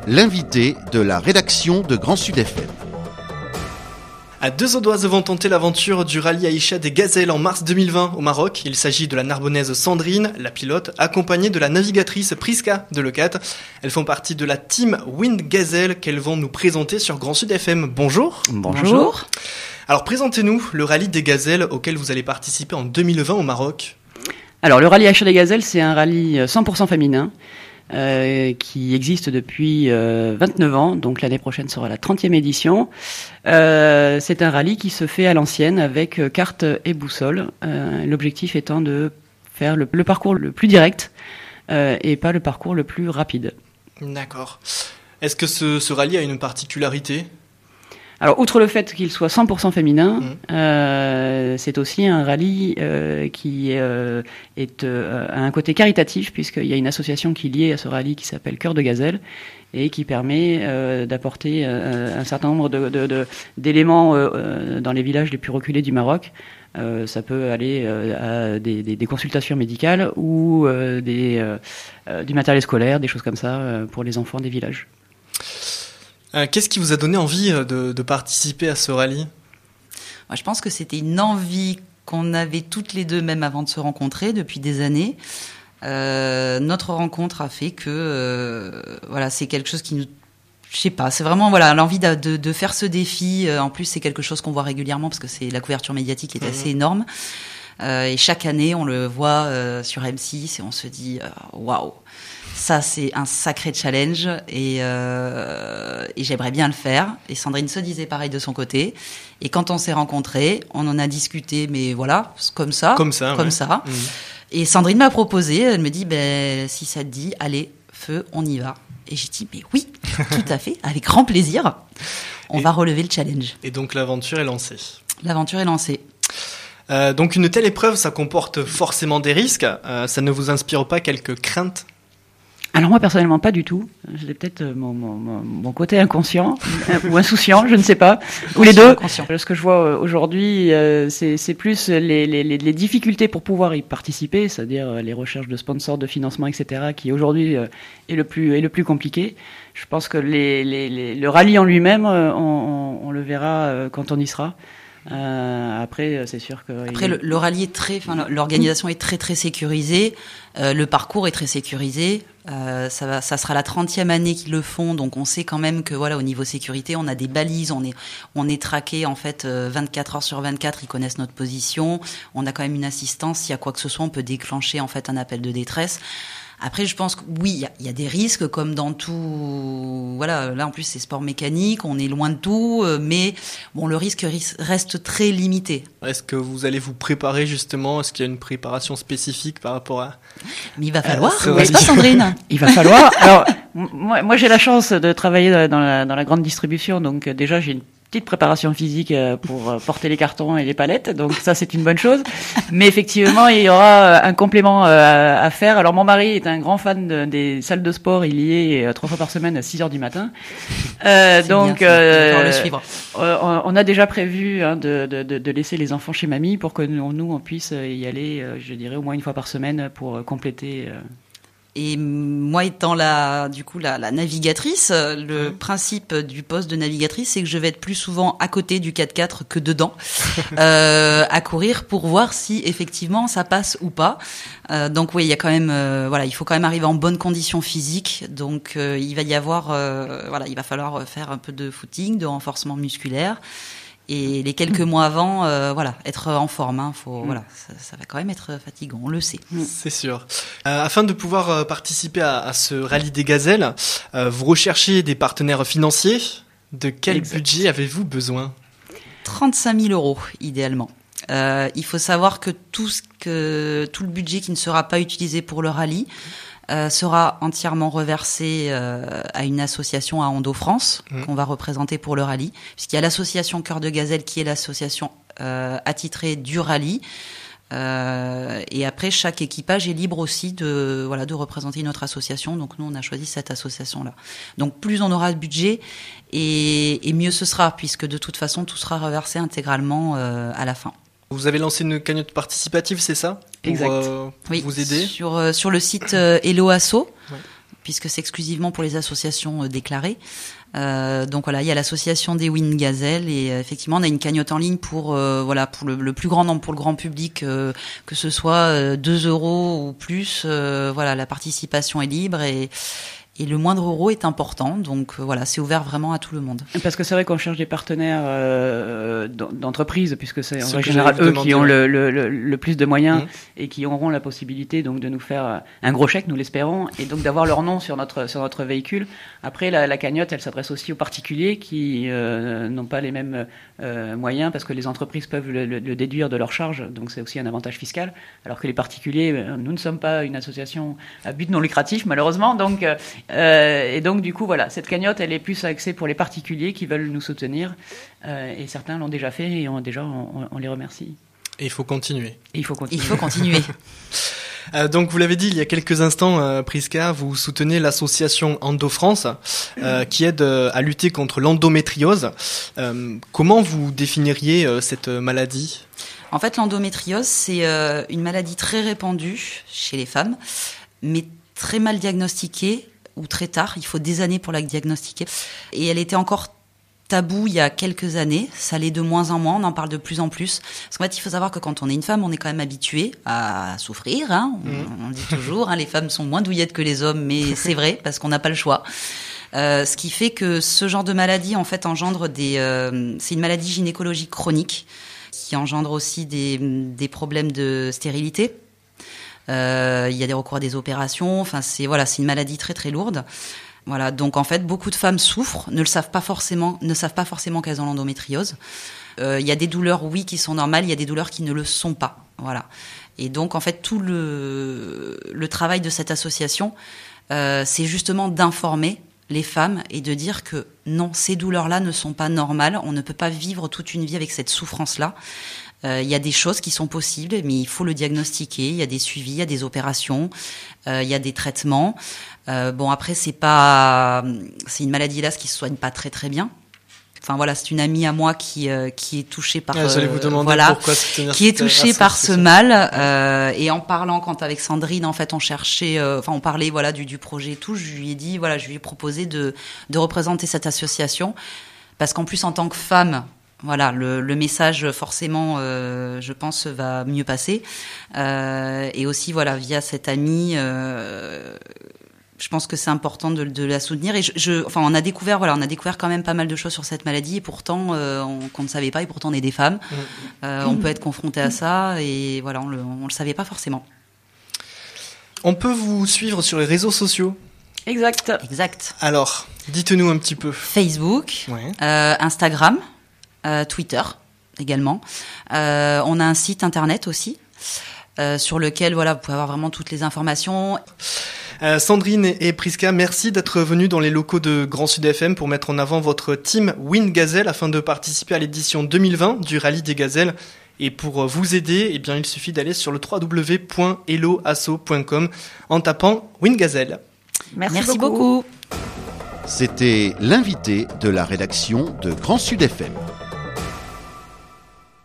l'invité de la rédaction de Grand Sud FM. À deux Audoises vont tenter l'aventure du rallye Aïcha des Gazelles en mars 2020 au Maroc. Il s'agit de la Narbonnaise Sandrine, la pilote, accompagnée de la navigatrice Priska de Leucate. Elles font partie de la team Wind Gazelle qu'elles vont nous présenter sur Grand Sud FM. Bonjour. Bonjour. Alors présentez-nous le rallye des Gazelles auquel vous allez participer en 2020 au Maroc. Alors le rallye Aïcha des Gazelles, c'est un rallye 100% féminin qui existe depuis 29 ans, donc l'année prochaine sera la 30e édition. C'est un rallye qui se fait à l'ancienne avec carte et boussole, l'objectif étant de faire le parcours le plus direct et pas le parcours le plus rapide. D'accord. Est-ce que ce rallye a une particularité ? Alors, outre le fait qu'il soit 100% féminin, c'est aussi un rallye qui a un côté caritatif, puisqu'il y a une association qui est liée à ce rallye qui s'appelle Cœur de Gazelle, et qui permet d'apporter un certain nombre d'éléments dans les villages les plus reculés du Maroc. Ça peut aller à des consultations médicales ou du matériel scolaire, des choses comme ça, pour les enfants des villages. Qu'est-ce qui vous a donné envie de participer à ce rallye ? Moi, je pense que c'était une envie qu'on avait toutes les deux, même avant de se rencontrer, depuis des années. Notre rencontre a fait que c'est quelque chose qui nous... Je sais pas, c'est vraiment l'envie de faire ce défi. En plus, c'est quelque chose qu'on voit régulièrement parce que la couverture médiatique est assez énorme. Et chaque année, on le voit sur M6 et on se dit waouh, ça c'est un sacré challenge et j'aimerais bien le faire. Et Sandrine se disait pareil de son côté. Et quand on s'est rencontrés, on en a discuté, mais voilà, comme ça. Et Sandrine m'a proposé, elle me dit si ça te dit, allez, feu, on y va. Et j'ai dit mais oui, tout à fait, avec grand plaisir. On va relever le challenge. Et donc l'aventure est lancée. L'aventure est lancée. Donc une telle épreuve, ça comporte forcément des risques. Ça ne vous inspire pas quelques craintes ? Alors moi personnellement pas du tout. J'ai peut-être mon côté inconscient ou insouciant, je ne sais pas, ou les deux. Ce que je vois aujourd'hui, c'est plus les difficultés pour pouvoir y participer, c'est-à-dire les recherches de sponsors, de financement, etc., qui aujourd'hui est le plus compliqué. Je pense que le rallye en lui-même, on le verra quand on y sera. Après, c'est sûr que... Après, le rallye l'organisation est très très sécurisée. Le parcours est très sécurisé. Ça sera la 30e année qu'ils le font, donc on sait quand même que au niveau sécurité, on a des balises, on est traqué en fait 24 heures sur 24. Ils connaissent notre position. On a quand même une assistance. S'il y a quoi que ce soit, on peut déclencher en fait un appel de détresse. Après, je pense que oui, il y a des risques comme dans tout. Là en plus c'est sport mécanique, on est loin de tout, mais bon, le risque reste très limité. Est-ce que vous allez vous préparer justement ? Est-ce qu'il y a une préparation spécifique par rapport à... Mais il va falloir, n'est-ce pas Sandrine ? Il va falloir. Alors moi j'ai la chance de travailler dans la grande distribution, donc déjà j'ai une petite préparation physique pour porter les cartons et les palettes, donc ça c'est une bonne chose. Mais effectivement, il y aura un complément à faire. Alors mon mari est un grand fan des salles de sport, il y est 3 fois par semaine à 6h du matin. Donc le suivre. On a déjà prévu de laisser les enfants chez mamie pour que nous on puisse y aller, je dirais au moins une fois par semaine pour compléter. Et moi étant la navigatrice, le principe du poste de navigatrice, c'est que je vais être plus souvent à côté du 4x4 que dedans, à courir pour voir si effectivement ça passe ou pas. Donc oui, il y a quand même, il faut quand même arriver en bonne condition physique. Donc il va y avoir, il va falloir faire un peu de footing, de renforcement musculaire. Et les quelques mois avant, être en forme, ça va quand même être fatigant, on le sait. C'est sûr. Afin de pouvoir participer à ce rallye des gazelles, vous recherchez des partenaires financiers. De quel budget avez-vous besoin ? 35 000 euros, idéalement. Il faut savoir que tout le budget qui ne sera pas utilisé pour le rallye sera entièrement reversé à une association à Ando-France qu'on va représenter pour le rallye, puisqu'il y a l'association Cœur de Gazelle qui est l'association attitrée du rallye. Et après, chaque équipage est libre aussi de représenter une autre association. Donc nous, on a choisi cette association-là. Donc plus on aura de budget et mieux ce sera, puisque de toute façon, tout sera reversé intégralement à la fin. Vous avez lancé une cagnotte participative, c'est ça ? Exact. Pour vous aider ? Sur le site Hello Asso. Ouais. puisque c'est exclusivement pour les associations déclarées. Donc voilà, il y a l'association des Win Gazelle et effectivement on a une cagnotte en ligne pour pour le plus grand nombre, pour le grand public, que ce soit 2 € ou plus. La participation est libre et le moindre euro est important, donc c'est ouvert vraiment à tout le monde. Parce que c'est vrai qu'on cherche des partenaires d'entreprise, puisque c'est en général eux qui ont le plus de moyens et qui auront la possibilité donc de nous faire un gros chèque, nous l'espérons, et donc d'avoir leur nom sur notre véhicule. Après, la cagnotte, elle s'adresse aussi aux particuliers qui n'ont pas les mêmes moyens, parce que les entreprises peuvent le déduire de leurs charges, donc c'est aussi un avantage fiscal, alors que les particuliers, nous ne sommes pas une association à but non lucratif, malheureusement, donc... et donc du coup cette cagnotte elle est plus axée pour les particuliers qui veulent nous soutenir et certains l'ont déjà fait et on les remercie. Et il faut continuer. Donc vous l'avez dit il y a quelques instants, Prisca, vous soutenez l'association EndoFrance qui aide à lutter contre l'endométriose. Comment vous définiriez cette maladie ? En fait, l'endométriose, c'est une maladie très répandue chez les femmes, mais très mal diagnostiquée ou très tard. Il faut des années pour la diagnostiquer. Et elle était encore tabou il y a quelques années. Ça l'est de moins en moins. On en parle de plus en plus. Parce qu'en fait, il faut savoir que quand on est une femme, on est quand même habitué à souffrir. On dit toujours, les femmes sont moins douillettes que les hommes, mais c'est vrai parce qu'on n'a pas le choix. Ce qui fait que ce genre de maladie, en fait, engendre c'est une maladie gynécologique chronique qui engendre aussi des problèmes de stérilité. Il y a des recours à des opérations. Enfin, c'est une maladie très très lourde. Voilà, donc en fait, beaucoup de femmes souffrent, ne savent pas forcément qu'elles ont l'endométriose. Il y a des douleurs, oui, qui sont normales. Il y a des douleurs qui ne le sont pas. Voilà. Et donc en fait, tout le travail de cette association, c'est justement d'informer les femmes et de dire que non, ces douleurs-là ne sont pas normales. On ne peut pas vivre toute une vie avec cette souffrance-là. Il y a des choses qui sont possibles, mais il faut le diagnostiquer. Il y a des suivis, il y a des opérations, il y a des traitements. Après, c'est une maladie, hélas, qui se soigne pas très très bien. Enfin voilà, c'est une amie à moi qui est touchée par j'allais vous demander pourquoi qui est touchée par ce mal. Et en parlant, quand avec Sandrine, en fait, on cherchait, on parlait du projet et tout. Je lui ai dit je lui ai proposé de représenter cette association parce qu'en plus en tant que femme. Voilà, le message forcément, je pense, va mieux passer. Et aussi, via cette amie, je pense que c'est important de la soutenir. Et on a découvert quand même pas mal de choses sur cette maladie. Et pourtant, qu'on ne savait pas. Et pourtant, on est des femmes. On peut être confronté à ça. Et voilà, on le savait pas forcément. On peut vous suivre sur les réseaux sociaux. Exact. Alors, dites-nous un petit peu. Facebook, Instagram. Twitter également. On a un site internet aussi sur lequel vous pouvez avoir vraiment toutes les informations. Sandrine et Prisca, merci d'être venus dans les locaux de Grand Sud FM pour mettre en avant votre team Win Gazelle afin de participer à l'édition 2020 du Rallye des Gazelles. Et pour vous aider, il suffit d'aller sur le www.helloasso.com en tapant Win Gazelle. Merci beaucoup. C'était l'invité de la rédaction de Grand Sud FM.